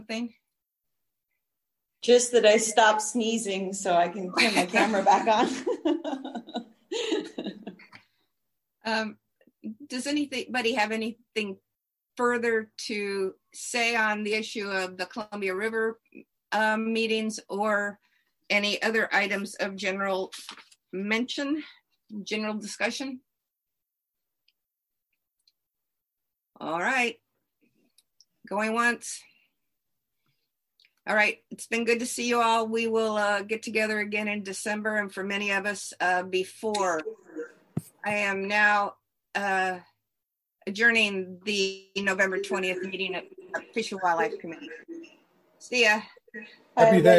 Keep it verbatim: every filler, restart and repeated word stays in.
something? Just that I stopped sneezing so I can turn my camera back on. um, does anybody have anything further to say on the issue of the Columbia River um, meetings or any other items of general mention, general discussion? All right, going once. All right, it's been good to see you all. We will uh, get together again in December, and for many of us uh, before. I am now uh, adjourning the November twentieth meeting of Fish and Wildlife Committee. See ya. Happy day.